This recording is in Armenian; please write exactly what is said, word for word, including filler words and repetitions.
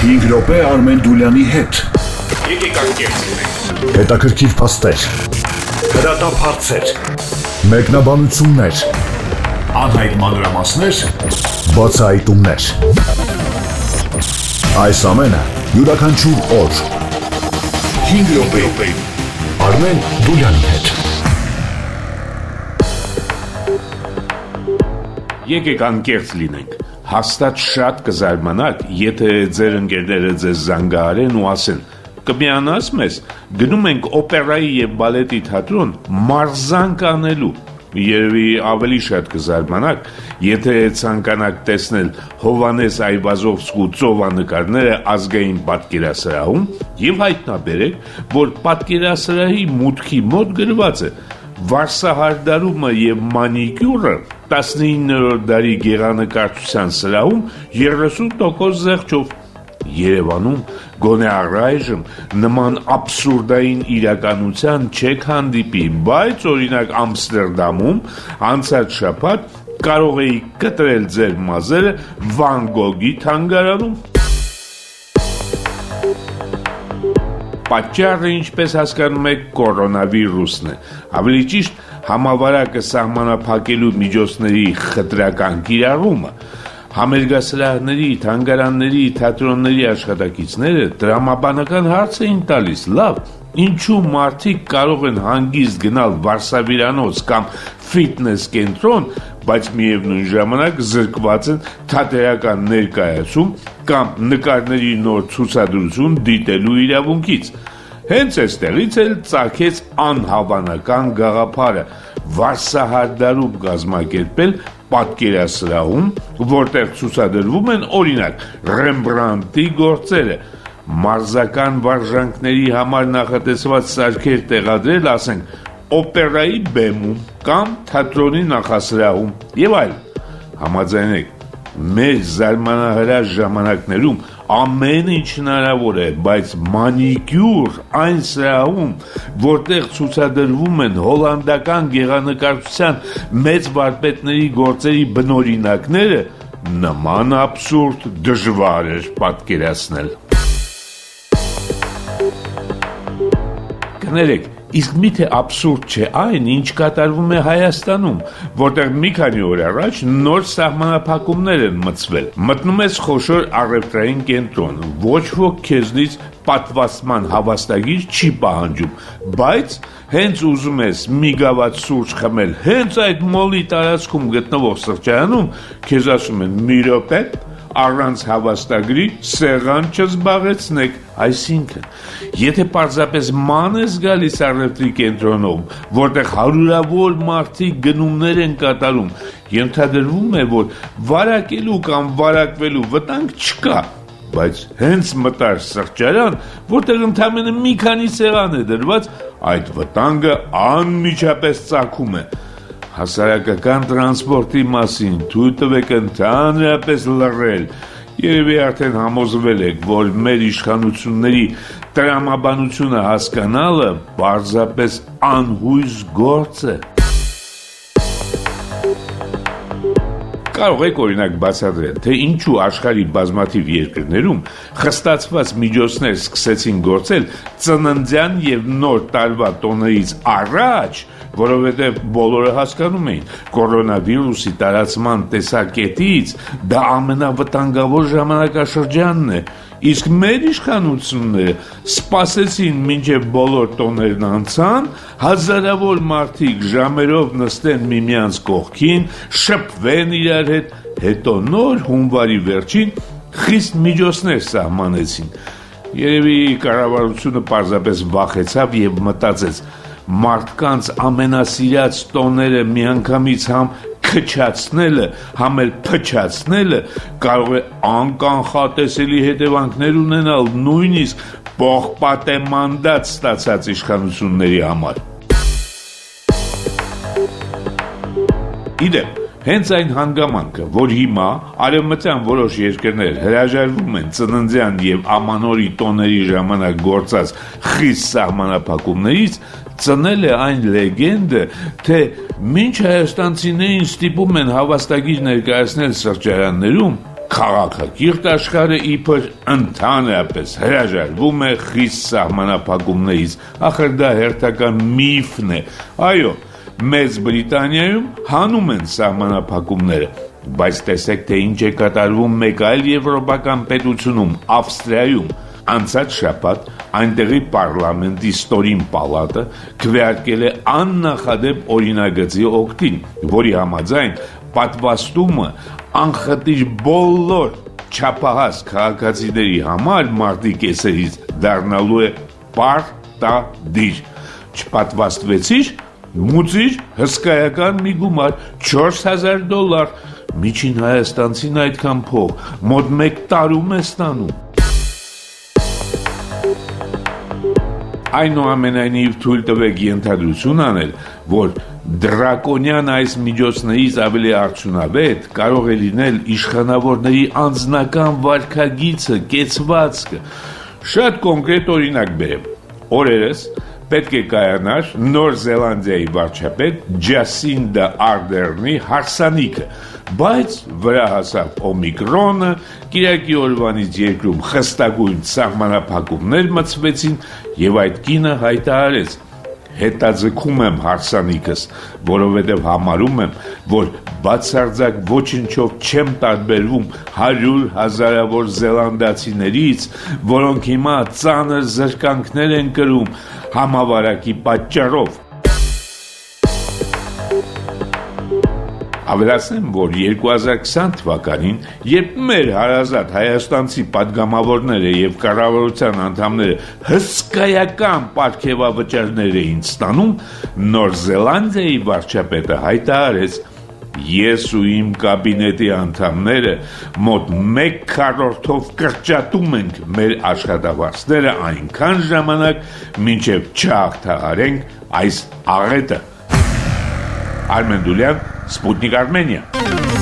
հինգ րոպե Արմեն Դուլյանի հետ։ Եկեք անկեղծենք։ Հետաքրքիր փաստեր, հրատապ հարցեր, մեկնաբանություններ, անհայտ մանրամասներ, բացահայտումներ։ Այս ամենը յուրաքանչյուր օր հինգ րոպե Արմեն Դուլյանի հետ։ Եկեք անկեղծ լինենք, հաստատ շատ կզարմանաք, եթե ձեր ընկերները ձեզ զանգահարեն ու ասեն կմիանաս մեզ, գնում ենք օպերայի և բալետի թատրոն մարզանք անելու։ Երևի ավելի շատ կզարմանաք, եթե ցանկանաք տեսնել Հովհաննես Այվազովսկու ծովանկարները ազգային պատկերասրահում և հայտնաբերեք, որ պատկերասրահի մուտքի մոտ գրված է վարսահարդարումը և մանիկյուրը տասնիններորդ դարի գեղանկարչության սրահում երեսուն տոկոս զեղչով։ Երևանում գոնե առայժմ նման աբսուրդային իրականության չեք հանդիպի, բայց օրինակ Ամստերդամում անցած շաբաթ կարող էիք կտրել ձեր մազերը Վան Գոգի թանգարանում։ Պատճառը, ինչպես հասկանում եք, կորոնավիրուսն է, ավելի ճիշտ համավարակը սահմանափակելու միջոցների խտրական կիրառումը։ Համերգասրահների, թանգարանների, թատրոնների աշխատակիցները տրամաբանական հարց էին տալիս. լավ, ինչու մարդիկ կարող են հանգիստ գնալ վարսավիրանոց կամ ֆիթնես կենտրոն, բայց միևնույն ժամանակ զրկված են թատերական ներկայացում կամ նկարների նոր ցուցադրություն դիտելու իրավունքից։ Հենց այստեղից էլ ծագեց անհավանական գաղափարը վարսահարդարում կազմակերպել պատկերասրահում, որտեղ ցուցադրվում են օրինակ Ռեմբրանտի գործերը, մարզական վարժանքների համար նախատեսված սարքեր տեղադրել, ասենք, օպերայի բեմում կամ թատրոնի նախասրահում եւ այլն։ Համաձայնեք, մեր զարմանահրաշ ժամանակներում ամեն ինչ հնարավոր է, բայց մանիկյուր այն սրահում, որտեղ ցուցադրվում են հոլանդական գեղանկարչության մեծ վարպետների գործերի բնօրինակները, նման աբսուրդ դժվար էր պատկերացնել։ Կներեք, իսկ միթե աբսուրդ չէ այն, ինչ կատարվում է Հայաստանում, որտեղ մի քանի օր առաջ նոր սահմանափակումներ են մտցվել։ Մտնում ես խոշոր առևտրային կենտրոն, ոչ ոք քեզնից պատվաստման հավաստագիր չի պահանջում, բայց հենց ուզում ես մի գավաթ սուրճ խմել հենց այդ մոլի տարածքում գտնվող սրճարանում, քեզ ասում են՝ մի րոպե, առանց հավաստագրի սեղան չզբաղեցնեք։ Այսինքն, եթե պարզապես ման ես գալիս առևտրի կենտրոնում, որտեղ հարյուրավոր մարդիկ գնումներ են կատարում, ենթադրվում է, որ վարակելու կամ վարակվելու վտանգ չկա, բայց հենց մտար սրճարան, որտեղ ընդամենը մի քանի սեղան է դրված, այդ վտանգը անմիջապես ծագում է։ Հասարակական տրանսպորտի մասին թույլ տվեք ընդհանրապես լռել։ Երևի արդեն համոզվել եք, որ մեր իշխանությունների տրամաբանությունը հասկանալը պարզապես անհույս գործ է։ Կարող եք օրինակ բացատրել, թե ինչու աշխարհի բազմաթիվ երկրներում խստացված միջոցներ սկսեցին գործել ծննդյան և նոր տարվա տոներից առաջ, որովհետև բոլորը հասկանում էին, կորոնավիրուսի տարածման տեսակետից դա ամենավտանգավոր ժամանակաշրջանն է, իսկ մեր իշխանությունները սպասեցին մինչև բոլոր տոներն անցան, հազարավոր մարդիկ ժամերով նստեն միմյանց կողքին, շփվեն իրար հետ, հետո նոր հունվարի վերջին խիստ միջոցներ սահմանեցին։ Երևի կառավարությունը պարզապես վախեցավ և մտածեց, մարդկանց ամենասիրած տոները միանգամից համ քչացնելը, համ էլ փչացնելը կարող է անկանխատեսելի հետևանքներ ունենալ նույնիսկ պողպատե ստացած իշխանությունների համար։ Իդեպ, հենց այն հանգամանքը, որ հիմա արևմտյան որոշ երկրներ հրաժարվում են ծննդյան և ամանորի տոների ժամանակ գործած խիստ սահմանափակումներից, ծնել է այն լեգենդը, թե մինչ հայաստանցիներին ստիպում են հավաստագիր ներկայացնել սրճարաններում, Քաղաքակիրթ աշխարհը իբր ընդհանրապես հրաժարվում է խիստ սահմանափակումներից, ախր դա հերթական միֆն է։ Այո, Մեծ Բրիտանիայում հանում են սահմանափակումները, բայց տեսեք, թե ինչ է կատարվում մեկ այլ եվրոպական պետությունում, Ավստրիայում։ Անցած շաբաթ այնտեղի պարլամենտի ստորին պալատը քվեարկել է աննախադեպ օրինագծի օգտին, որի համաձայն պատվաստումը անխտիր բոլոր չափահաս քաղաքացիների համար մարտի կեսերից դառնալու է պարտադիր։ Չպատվաստվեցիր, մուծիր հսկայական մի գումար, չորս հազար դոլար։ Միջին հայաստանցին այդքան փող մոտ մեկ տարում է ստանում։ Այնուամենայնիվ թույլ տվեք ենթադրություն անել, որ դրակոնյան այս միջոցներից ավելի արդյունավետ կարող է լինել իշխանավորների անձնական վարքագիծը, կեցվածքը։ Շատ կոնկրետ օրինակ բերեմ։ Օրերս պետք է կայանար Նոր Զելանդիայի վարչապետ Ջասինդա Արդերնի հարսանիքը, բայց վրա հասավ Օմիկրոնը, կիրակի օրվանից երկրում խստագույն սահմանափակումներ մտցվեցին եւ այդ կինը հայտարարեց. հետաձգում եմ հարսանիքս, որովհետև համարում եմ, որ բացարձակ ոչնչով չեմ տարբերվում հարյուր հազարավոր զելանդացիներից, որոնք հիմա ծանր զրկանքներ են կրում համավարակի պատճառով։ Ավելացնեմ, որ երկու հազար քսան թվականին, երբ մեր հարազատ հայաստանցի պատգամավորները եւ կառավարության անդամները հսկայական պարգևավճարներ էին ստանում, Նոր Զելանդիայի վարչապետը հայտարարեց. ես ու իմ կաբինետի անդամները մոտ մեկ քառորդով կրճատում ենք մեր աշխատավարձերը այնքան ժամանակ, մինչև չհաղթահարենք այս աղետը։ Արմեն Դուլյան, Sputnik Armenia.